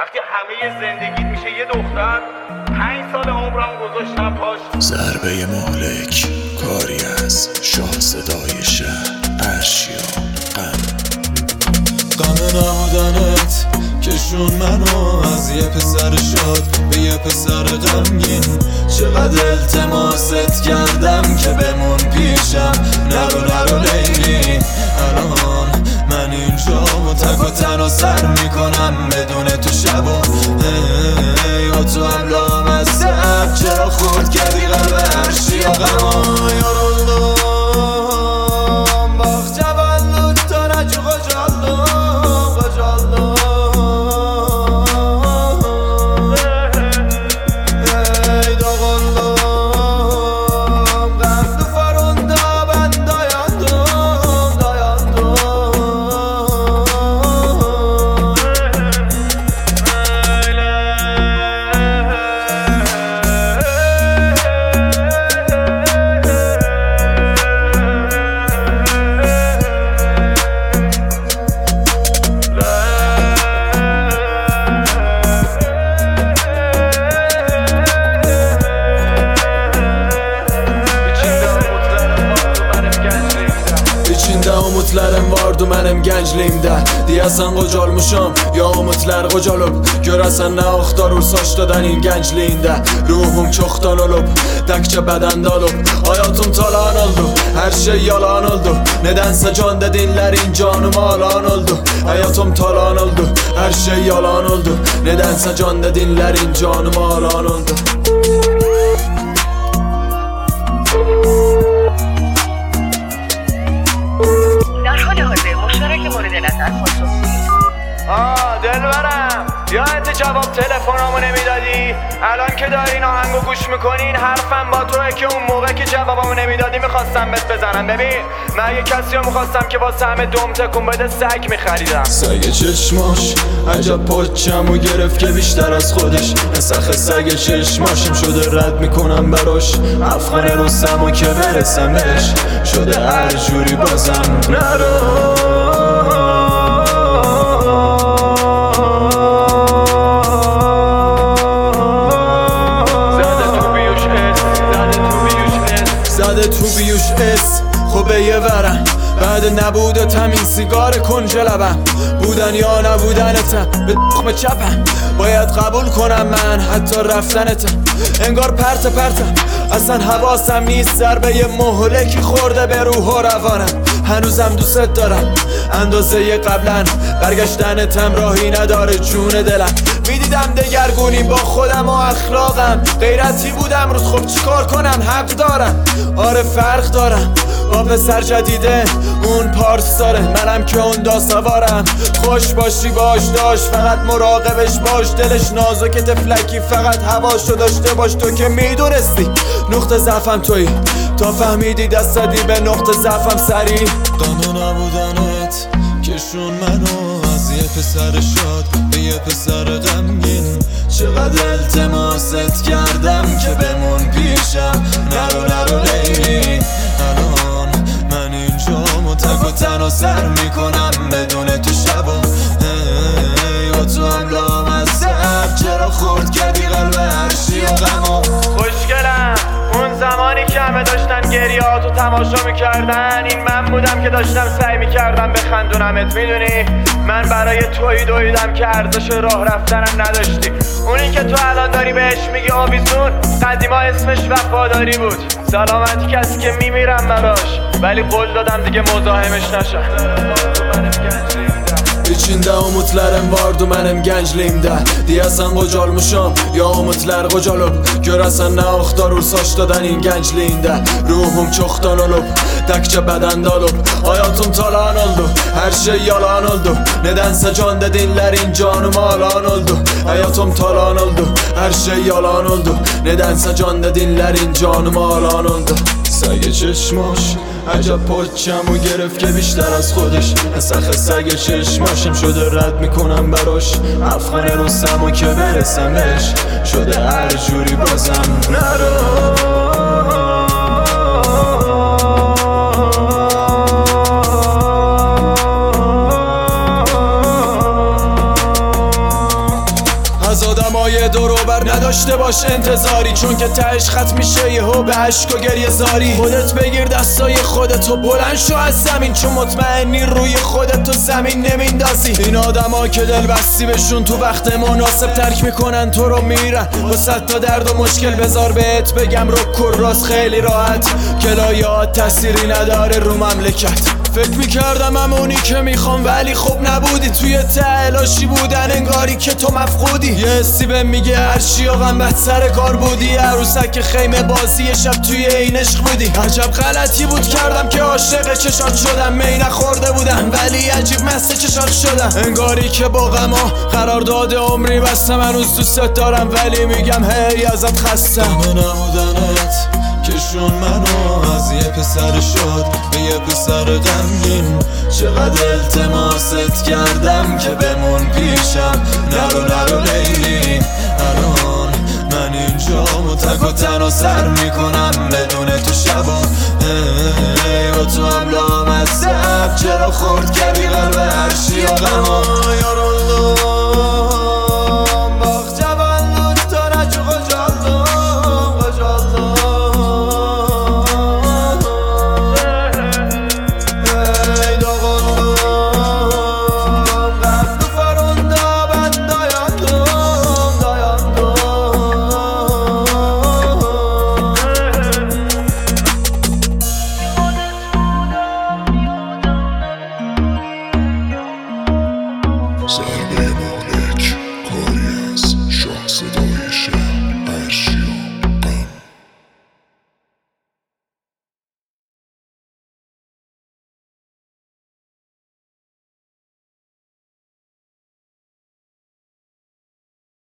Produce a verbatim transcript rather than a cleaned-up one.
وقتی همه زندگیت میشه یه دختر، پنج سال عمرم گذاشتم پاش. ضربه مالک کاری از شاه صدای شهر ارشیا غم غم نبودنت کشون منو از یه پسر شاد به یه پسر غمگین. چقدر التماست کردم که بمون پیشم، نرو نرو لیلی. الان من اینجا و تک و تنها سر میکنم بدون تو شبا. یا تو هم لامصب چرا خورد کردی قلب ارشیا غما. Yoruldum bak cevalluktan acı kocaldım kocaldım. Ey doğuldum gam duvarında ben dayandım dayandım. Umutlarım vardı benim gençliğimde. Diyesen kocalmışam ya umutlar kocalıb. Göresen ne aktarır saçtadan in gençliğinde. Ruhum çoktan olup tekçe bedende olup. Hayatım talan oldu, her şey yalan oldu. Nedense can dedinlerin canıma alan oldu. Hayatım talan oldu, her şey yalan oldu. Nedense can dedinlerin canıma alan oldu. آه دلبرم، یادت جواب تلفنامو نمیدادی؟ الان که دارین آهنگو گوش میکنین حرفم با توه که اون موقع که جوابمو نمیدادی میخواستم بهت بزنم. ببین من یه کسی رو میخواستم که واسه همه دم تکون بده سگ میخریدم. سگ چشماش عجب پاچمو گرفت که بیشتر از خودش. نسخ سگ چشماشم شده رد میکنم براش. افغان رستمو که برسم بهش شده هر جوری بازم نرو. زده تو بیوش اس خوبه یه ورم. بعد نبودت همین سیگار کنج لبم. بودن یا نبودنتم به دخم چپم. باید قبول کنم من حتی رفتنتم. انگار پرت پرتم اصلا حواسم نیست. ضربه یه مهلکی خورده به روح و روانم. هنوزم دوست دارم اندازه ی قبلا. برگشتنتم راهی نداره جون دلم. میدیدم دگرگونی با خودم و اخلاقم. غیرتی بودم روز خب چیکار کنم حق دارم. آره فرق دارم با پسر جدیده اون پارس داره. منم که اون داسوارم. خوش باشی باش داشت فقط مراقبش باش. دلش نازک تفلکی فقط هواشو داشته باش. تو که میدونستی نقطه ضعفم تویی تا فهمیدی دست دادی به نقطه ضعفم سری. غم نبودنت کشون منو از یه پسر شاد به یه پسر غمگین. چقدر التماست کردم که بمون پیشم. نرو نرو لیلی. الان من اینجا و تک و تنها سر میکنم بدون تو شبا. یا تو هم لامصب چرا خورد کردی قلب ارشیا غما. خوشگلم اون زمانی که همه داشتن گریهاتو تماشا میکردن این من بودم که داشتم سعی میکردم بخندونمت. میدونی من برای تویی دویدم که ارزش راه رفتنم نداشتی. اونی که تو الان داری بهش میگی آویزون قدیما اسمش وفاداری بود. سلامتی کسی که میمیرم براش ولی قول دادم دیگه مزاحمش نشم. İçinde umutlarım vardı benim gençliğimde. Diyesen kocalmışam ya umutlar kocalıb. Göresen ne aktarır saçtadan in gençliğinde. Ruhum çoktan olup tekçe bedende olup. Hayatım talan oldu, her şey yalan oldu. Nedense can dedinlerin canıma alan oldu. Hayatım talan oldu, her şey yalan oldu. Nedense can dedinlerin canıma alan oldu. سگ چشماش عجب پاچمو گرفت که بیشتر از خودش. نسخ سگ چشماشم شده رد میکنم براش. افغان رستمو که برسم بهش شده هر جوری بازم نرو. آدمای دوروبر نداشته باش انتظاری، چون که تهش ختم میشه یهو به عشق و گریه زاری. خودت بگیر دستای خودتو بلند شو از زمین، چون مطمئنی روی خودتو زمین نمیندازی. این آدما که دل بستی بهشون تو وقت مناسب ترک میکنن تو رو میرن با صد تا درد و مشکل. بذار بهت بگم رو کراس خیلی راحت، کلایات تأثیری نداره رو مملکت. فکر میکردم همونی که میخوام ولی خب نبودی، توی تلاشی بودن انگاری که تو مفقودی. یه حسی بهم میگه هرچی آقام بد سر کار بودی، عروسک خیمه بازی شب توی این عشق بودی. عجب غلطی بود کردم که عاشق چشات شدم، می نخورده بودم ولی عجیب مست چشات شدم. انگاری که با غما قرارداد عمری بستم، هنوز دوست دارم ولی میگم هی ازت خستم. نبودنت کشون منو از یه پسر شد به یه پسر غمگین، چقدر التماست کردم که بمون پیشم، نرو نرو لیلی. الان من اینجا تک و تنها سر میکنم بدون تو شبا، با تو هم لامصب چرا خورد کردی قلب هرشی و غما.